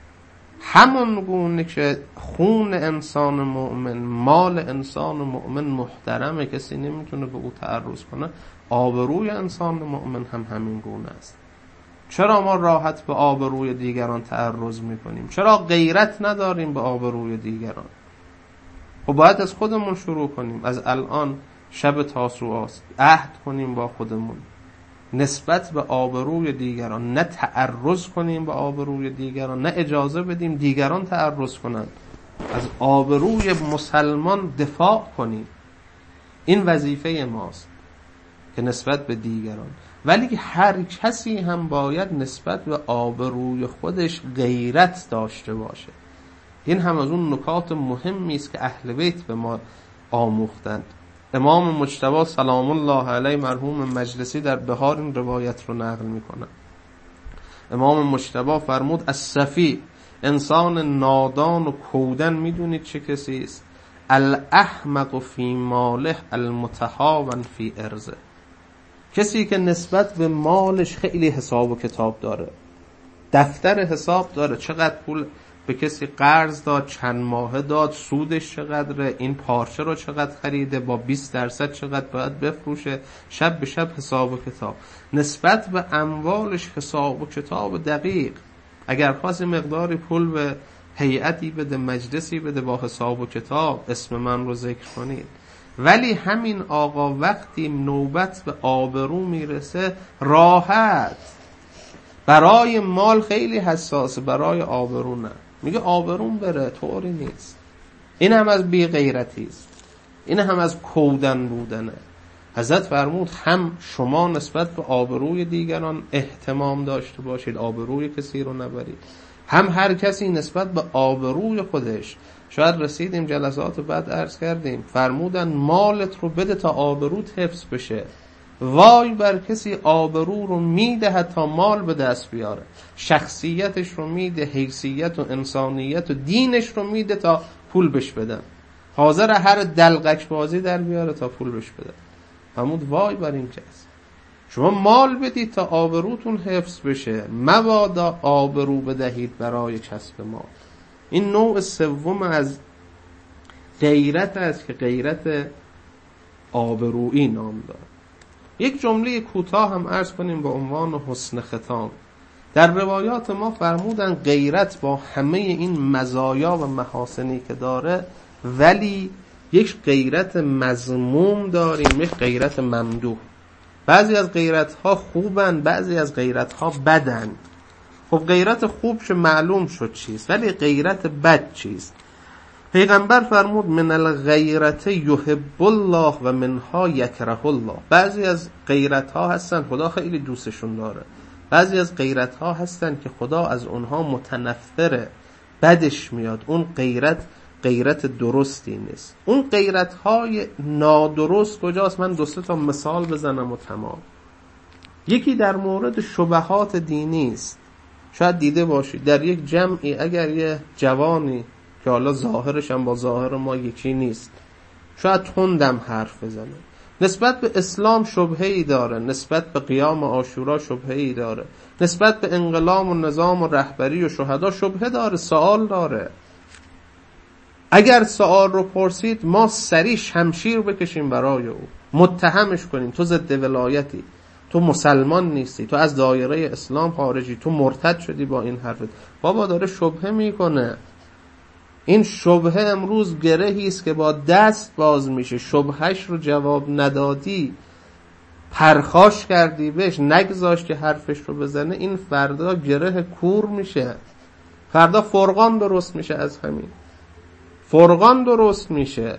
همون گونه که خون انسان مؤمن، مال انسان مؤمن محترمه، کسی نمیتونه به او تعرض کنه، آبروی انسان مؤمن هم همین گونه است. چرا ما راحت به آبروی دیگران تعرض میکنیم؟ چرا غیرت نداریم به آبروی دیگران؟ خب باید از خودمون شروع کنیم. از الان شب تاسوعاست، عهد کنیم با خودمون نسبت به آبروی دیگران نه تعرض کنیم به آبروی دیگران، نه اجازه بدیم دیگران تعرض کنند. از آبروی مسلمان دفاع کنیم. این وظیفه ماست که نسبت به دیگران. ولی هر کسی هم باید نسبت به آبروی خودش غیرت داشته باشه. این هم از اون نکات مهمی است که اهل بیت به ما آموختند. امام مجتبی سلام الله علیه مرحوم مجلسی در بهار این روایت رو نقل میکنه. امام مجتبی فرمود الصفی، انسان نادان و کودن میدونید چه کسی است؟ الاحمق فی ماله المتهاون فی ارضه. کسی که نسبت به مالش خیلی حساب و کتاب داره، دفتر حساب داره، چقدر پول به کسی قرض داد، چند ماهه داد، سودش چقدره، این پارچه رو چقدر خریده، با 20% چقدر باید بفروشه، شب به شب حساب و کتاب. نسبت به اموالش حساب و کتاب دقیق. اگر خواست مقداری پول به هیئتی بده، مجلسی بده، با حساب و کتاب اسم من رو ذکر کنید. ولی همین آقا وقتی نوبت به آبرو میرسه راحت، برای مال خیلی حساسه، برای آبرو نه. میگه آبروم بره، طوری نیست. این هم از بی غیرتی است، این هم از کودن بودنه. حضرت فرمود هم شما نسبت به آبروی دیگران اهتمام داشته باشید، آبروی کسی رو نبرید، هم هر کسی نسبت به آبروی خودش. شاید رسیدیم جلسات بعد عرض کردیم، فرمودن مالت رو بده تا آبروت حفظ بشه. وای بر کسی آبرو رو میده تا مال به دست بیاره، شخصیتش رو میده، حیثیت و انسانیت و دینش رو میده تا پول بش بدن، حاضر هر دلقک بازی در بیاره تا پول بش بدن. فرمود وای بر این کس. شما مال بدید تا آبروتون حفظ بشه، مبادا آبرو بدهید برای کسب مال. این نوع سوم از غیرت است که غیرت آبرویی نام داره. یک جمله کوتاه هم عرض کنیم به عنوان حسن ختام. در روایات ما فرمودن غیرت با همه این مزایا و محاسنی که داره، ولی یک غیرت مذموم داریم، یک غیرت ممدوح. بعضی از غیرت ها خوبن، بعضی از غیرت ها بدن. خب غیرت خوب چه معلوم شد چیست، ولی غیرت بد چیست؟ پیغمبر فرمود من الغیرت یحب الله و منها یکره الله. بعضی از غیرت ها هستن خدا خیلی دوستشون داره، بعضی از غیرت ها هستن که خدا از اونها متنفره، بدش میاد. اون غیرت درستی نیست. اون غیرت های نادرست کجاست؟ من 2-3 تا مثال بزنم و تمام. یکی در مورد شبهات دینی است. شاید دیده باشید در یک جمعی اگر یه جوانی که حالا ظاهرش هم با ظاهر ما یکی نیست، شاید تندم حرف بزنه، نسبت به اسلام شبهه‌ای داره، نسبت به قیام عاشورا شبهه‌ای داره، نسبت به انقلاب و نظام و رهبری و شهدا شبهه داره، سوال داره. اگر سوال رو پرسید ما سریع شمشیر بکشیم برای او، متهمش کنیم تو ضد ولایتی، تو مسلمان نیستی، تو از دایره اسلام خارجی، تو مرتد شدی با این حرفت. بابا داره شبهه میکنه. این شبهه امروز گرهی است که با دست باز میشه. شبهش رو جواب ندادی، پرخاش کردی بهش، نگذاشت که حرفش رو بزنه، این فردا گره کور میشه. فردا فرقان درست میشه، از همین فرقان درست میشه.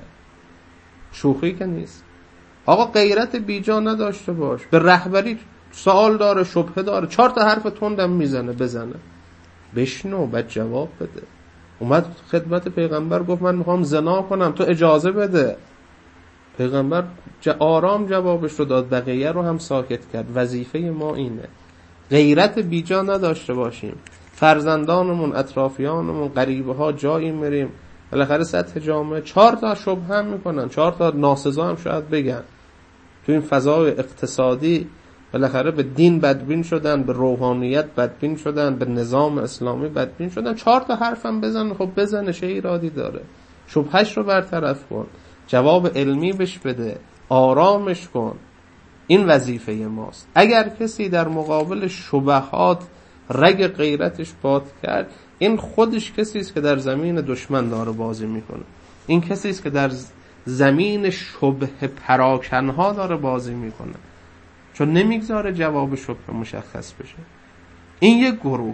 شوخی که نیست. آقا غیرت بیجا نداشته باش. به رهبری سوال داره، شبهه داره، 4 تا حرف تندم میزنه، بزنه، بشنو، بعد جواب بده. اومد خدمت پیغمبر گفت من میخوام زنا کنم، تو اجازه بده. پیغمبر آرام جوابش رو داد، بقیه رو هم ساکت کرد. وظیفه ما اینه غیرت بیجا نداشته باشیم. فرزندانمون، اطرافیانمون، غریبه ها جایی میریم بالاخره سطح جامعه 4 تا شبهه هم میکنن، 4 تا ناسزا هم شاید بگن. تو این فضای اقتصادی بالاخره به دین بدبین شدن، به روحانیت بدبین شدن، به نظام اسلامی بدبین شدن. 4 تا حرف هم بزن. خب بزنه، چه ایرادی داره؟ شبهش رو برطرف کن، جواب علمی بهش بده، آرامش کن. این وظیفه ماست. اگر کسی در مقابل شبهات رگ غیرتش باد کرد، این خودش کسی است که در زمین دشمن داره بازی میکنه. این کسی است که در زمین شبه پراکنها داره بازی میکنه، چون نمیگذاره جواب شبه مشخص بشه. این یک گروه،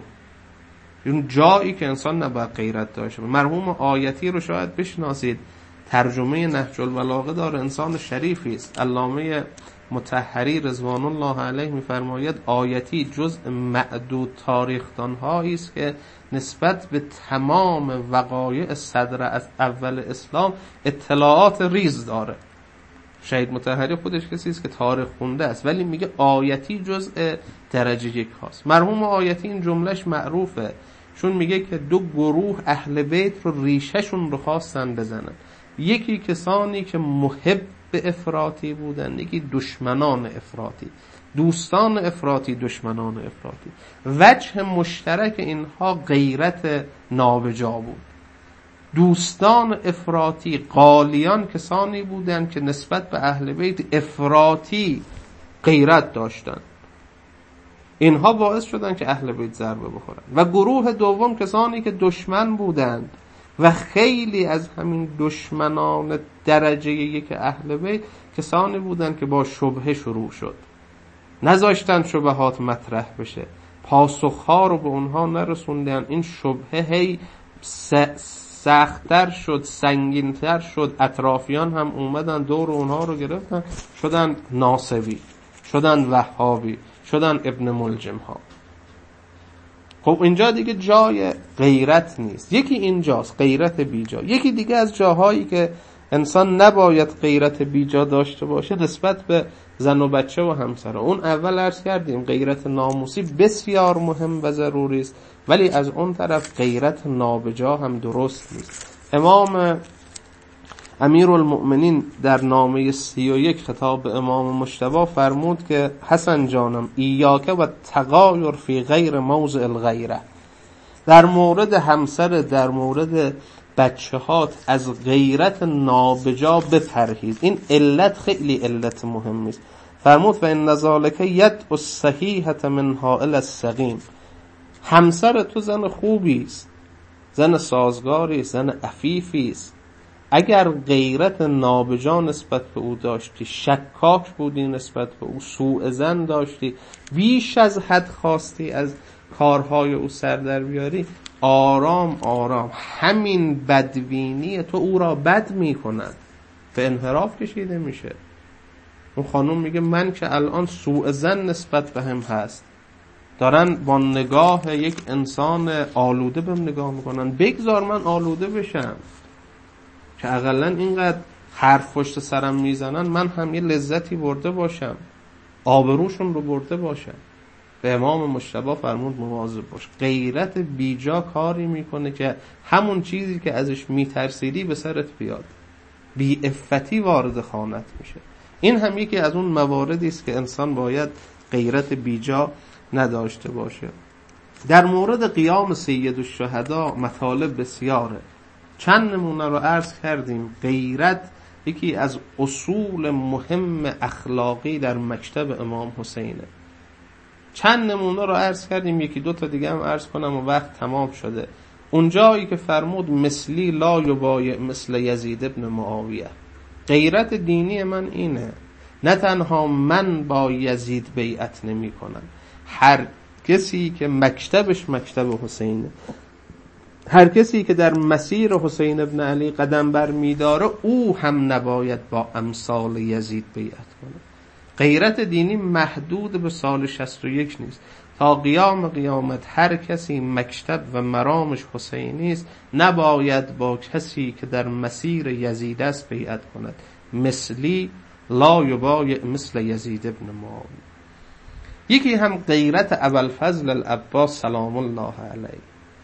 اون جایی که انسان نباید غیرت داشته. مرحوم آیتی رو شاید بشناسید، ترجمه نهج البلاغه داره، انسان شریفی است. علامه مطهری رضوان الله علیه میفرماید آیتی جزء معدود تاریخ‌دان‌هایی است که نسبت به تمام وقایع صدر از اول اسلام اطلاعات ریز داره. شهید مطهری خودش کسی است که تاریخ خونده است، ولی میگه آیتی جزء درجه 1 هاست. مرحوم آیتی این جملهش معروفه، چون میگه که 2 گروه اهل بیت رو ریشهشون رو خواستن بزنن. یکی کسانی که محب افراطی بودن، یکی دشمنان افراطی. دوستان افراطی، دشمنان افراطی. وجه مشترک اینها غیرت نابجا بود. دوستان افراطی، قالیان، کسانی بودند که نسبت به اهل بیت افراطی غیرت داشتند. اینها باعث شدن که اهل بیت ضربه بخورن. و گروه دوم کسانی که دشمن بودند و خیلی از همین دشمنان درجه 1 اهل بیت کسانی بودند که با شبهه شروع شد، نذاشتن شبهات مطرح بشه، پاسخها رو به اونها نرسوندن. این شبهه هی سخت‌تر شد، سنگین‌تر شد. اطرافیان هم اومدن دور اونها رو گرفتن، شدن ناصبی، شدن وهابی، شدن ابن ملجم ها. خب اینجا دیگه جای غیرت نیست. یکی اینجاست غیرت بیجا. یکی دیگه از جاهایی که انسان نباید غیرت بیجا داشته باشه نسبت به زن و بچه و همسر. اون اول عرض کردیم غیرت ناموسی بسیار مهم و ضروری است، ولی از اون طرف غیرت نابجا هم درست نیست. امام امیرالمؤمنین در نامه 31 خطاب به امام مجتبی فرمود که حسن جانم ایاک و تغایر فی غیر موضع الغیره. در مورد همسر، در مورد بچه هات از غیرت نابجا بپرهیز. این علت خیلی علت مهمی است. فرمود فإن ذلک یدعو الصحیحة من حائل السقیم. همسر تو زن خوبی است، زن سازگاری است، زن عفیفی است. اگر غیرت نابجا نسبت به او داشتی، شکاک بودی نسبت به او، سوء ظن داشتی، بیش از حد خواستی از کارهای او سر در بیاری، آرام آرام همین بدبینی تو او را بد میکند، به انحراف کشیده میشه. اون خانوم میگه من که الان سوء ظن نسبت به هم هست، دارن با نگاه یک انسان آلوده بهم نگاه میکنن، بگذار من آلوده بشم که اقلا اینقدر حرف پشت سرم میزنن من هم یه لذتی برده باشم، آبروشون رو برده باشم. به امام مجتبی فرمود مواظب باش. غیرت بیجا کاری میکنه که همون چیزی که ازش میترسیدی به سرت بیاد، بی عفتی وارد خانت میشه. این هم یکی از اون مواردی است که انسان باید غیرت بیجا نداشته باشه. در مورد قیام سید الشهدا مطالب بسیاره، چند نمونه رو عرض کردیم. غیرت یکی از اصول مهم اخلاقی در مکتب امام حسینه. چند نمونه رو عرض کردیم، یکی دو تا دیگه هم عرض کنم و وقت تمام شده. اونجایی که فرمود مثلی لا یبایع مثل یزید ابن معاویه، غیرت دینی من اینه، نه تنها من با یزید بیعت نمی کنم، هر کسی که مکتبش مکتب حسینه، هر کسی که در مسیر حسین ابن علی قدم بر می داره، او هم نباید با امثال یزید بیعت کنه. غیرت دینی محدود به سال 61 نیست، تا قیام قیامت هر کسی مکتب و مرامش حسینی است نباید با کسی که در مسیر یزید است بیعت کند. مثلی لا یبایع مثل یزید ابن معاویه. یکی هم غیرت ابوالفضل العباس سلام الله علیه.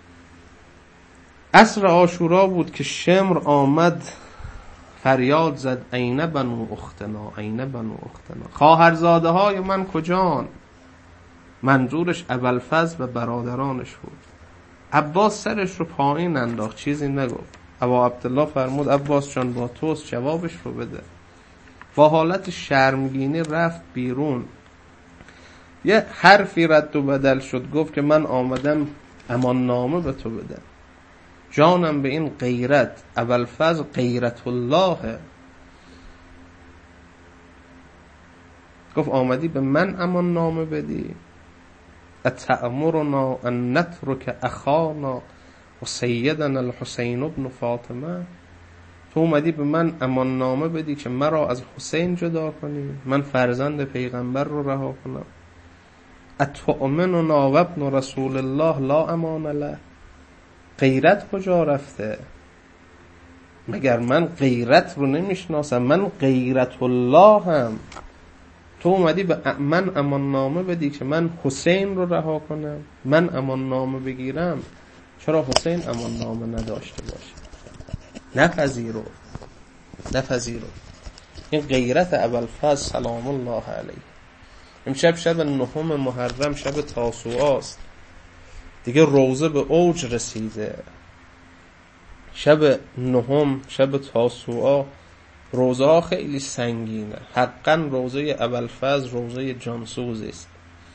عصر عاشورا بود که شمر آمد فریاد زد این بنو اختنا، این بنو اختنا، خواهرزاده های من کجان؟ منظورش ابوالفضل و برادرانش بود. عباس سرش رو پایین انداخت، چیزی نگفت. ابا عبدالله فرمود عباس جان با توست، جوابش رو بده. با حالت شرمگینی رفت بیرون، یه حرفی رد و بدل شد، گفت که من آمدم امان نامه به تو بدم. جانم به این غیرت، ابوالفضل غیرت الله، گفت آمدی به من امان نامه بدی؟ اتأمرنا ان نترک اخانا و سیدنا الحسین ابن فاطمه، تو اومدی به من امان نامه بدی که مرا از حسین جدا کنی، من فرزند پیغمبر رو رها کنم؟ اتؤمننا و ابن رسول الله لا امان له، غیرت کجا رفته؟ مگر من غیرت رو نمیشناسم؟ من غیرت الله هم. تو اومدی به من امان نامه بدی که من حسین رو رها کنم، من امان نامه بگیرم، چرا حسین امان نامه نداشته باشه؟ نپذیرو. این غیرت ابوالفضل سلام الله علیه. امشب شب 9 محرم، شب تاسوعا است دیگه، روزه به اوج رسیده. شب 9، شب تاسوعا، روزه ها خیلی سنگینه. حقا روزه ابوالفضل روزه جانسوزی است.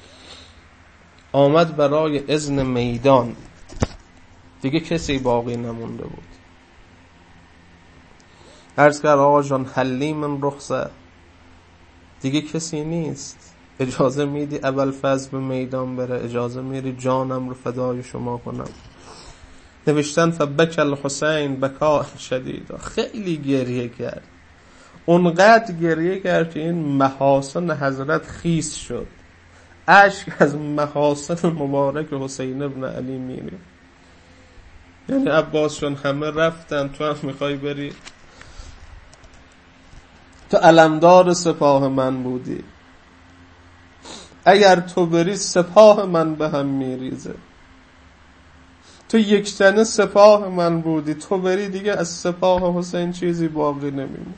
آمد برای اذن میدان، دیگه کسی باقی نمونده بود. عرض کرد آقا جان حلی من رخصه، دیگه کسی نیست، اجازه میدی ابوالفضل به میدان بره؟ اجازه میدی جانم رو فدای شما کنم؟ نوشتن فبک الحسین بکا شدید، خیلی گریه کرد، اونقدر گریه کرد که این محاسن حضرت خیس شد، اشک از محاسن مبارک حسین ابن علی میره. یعنی عباس جان همه رفتن، تو هم میخوای بری؟ تو علمدار سپاه من بودی، اگر تو بری سپاه من به هم میریزه. تو یک تنه سپاه من بودی، تو بری دیگه از سپاه حسین چیزی باقی نمیمونه.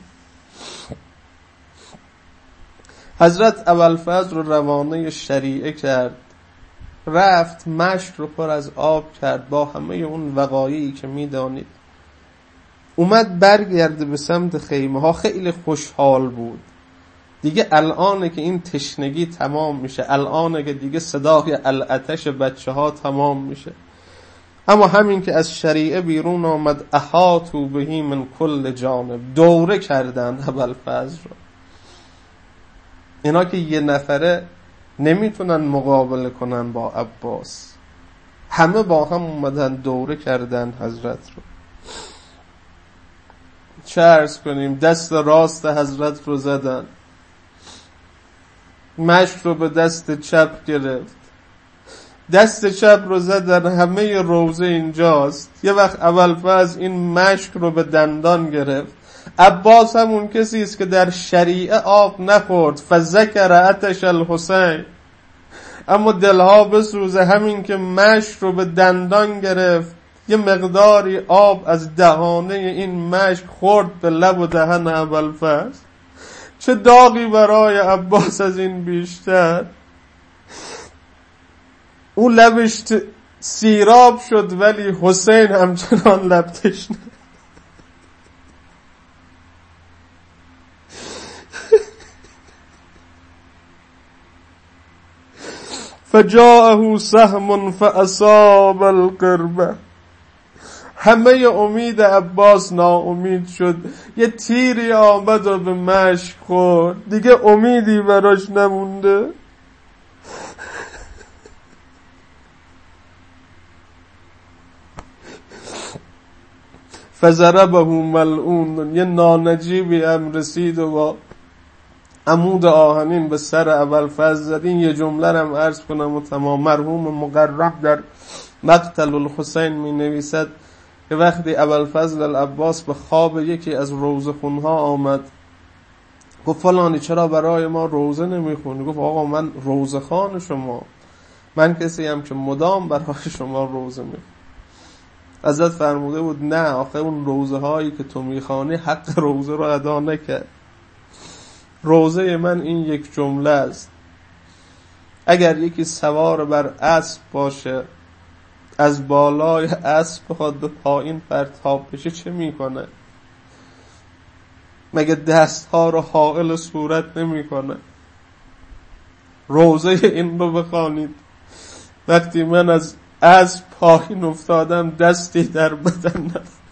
حضرت ابوالفضل رو روانه شریعه کرد، رفت مشک رو پر از آب کرد با همه اون وقایعی که میدانید. اومد برگرده به سمت خیمه ها، خیلی خوشحال بود. دیگه الانه که این تشنگی تمام میشه، الانه که دیگه صدای العطش بچه ها تمام میشه. اما همین که از شریعه بیرون آمد، احاطوا بهی من کل جانب، دوره کردن ابوالفضل رو. اینا که یه نفره نمیتونن مقابله کنن با عباس، همه با هم اومدن دوره کردن حضرت رو. چه عرض کنیم، دست راست حضرت رو زدن، مشک رو به دست چپ گرفت، دست چپ رو زدن، همه روزه اینجاست. یه وقت ابوالفضل این مشک رو به دندان گرفت. عباس همون کسی است که در شریعه آب نخورد، فذکر عطش الحسین، اما دلها بسوزه، همین که مشک رو به دندان گرفت، یه مقداری آب از دهانه این مشک خورد به لب و دهن ابوالفضل. چه داغی برای عباس از این بیشتر. او لبش سیراب شد ولی حسین همچنان لب تشنه. فجاءه سهم فاصاب القربه. همه امید عباس ناامید شد. یه تیری آمد و به مشک خورد، دیگه امیدی براش نمونده. فضربه ملعون. یه نانجیبی هم رسید و با عمود آهنین به سر ابوالفضل زد. این یه جمله هم عرض کنم و تمام. مرحوم مقرب در مقتل الحسین می نویسد که وقتی ابوالفضل العباس به خواب یکی از روزه خونها آمد، گفت فلانی چرا برای ما روزه نمی خونی؟ گفت آقا من روزه خان شما، من کسی هم که مدام برای شما روزه می خونم. حضرت فرموده بود نه، آخه اون روزه هایی که تو میخوانی حق روزه رو ادا نکرد. روزه من این یک جمله است. اگر یکی سوار بر اسب باشه، از بالای اسب بخواد به پایین پرتاب بشه چه میکنه؟ مگه دستها رو حائل صورت نمیکنه؟ روزه این رو بخوانید. وقتی من از پایین افتادم دستی در بدن نفت.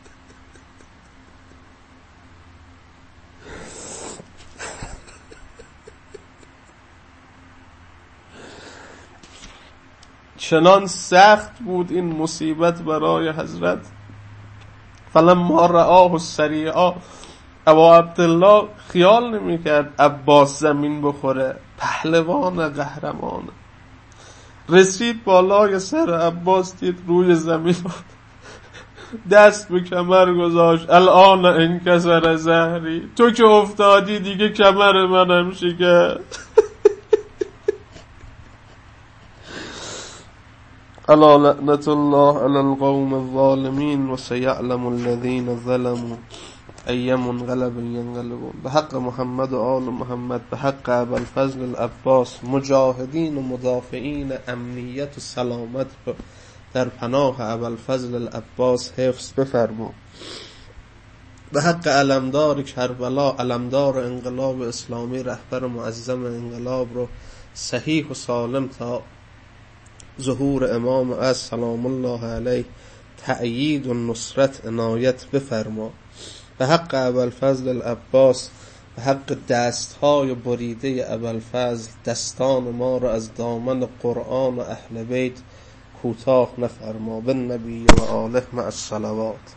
چنان سخت بود این مصیبت برای حضرت. فلما رآه السریعا، ابا عبدالله خیال نمی کرد عباس زمین بخوره. پهلوان قهرمان رسید بالای سر عباس، دید روی زمین، دست به کمر گذاشت. الان انکسر ظهری، تو که افتادی دیگه کمر منم شکست. الا لعنت الله علی القوم الظالمین و سیعلم الذین ظلموا ای منقلب ینقلبون. به حق محمد و آل محمد، به حق ابوالفضل العباس، مجاهدین و مدافعین امنیت و سلامت در پناه ابوالفضل العباس حفظ بفرما. به حق علمدار کربلا، علمدار انقلاب اسلامی، رهبر معظم انقلاب رو صحیح و سالم تا ظهور امام از سلام الله علیه تأیید و نصرت عنایت بفرما. به حق ابوالفضل العباس، به حق دستهای بریده ابوالفضل، دستان ما را از دامن قرآن و اهل بیت کوتاه نفرما. بالنبی و آله مع الصلوات.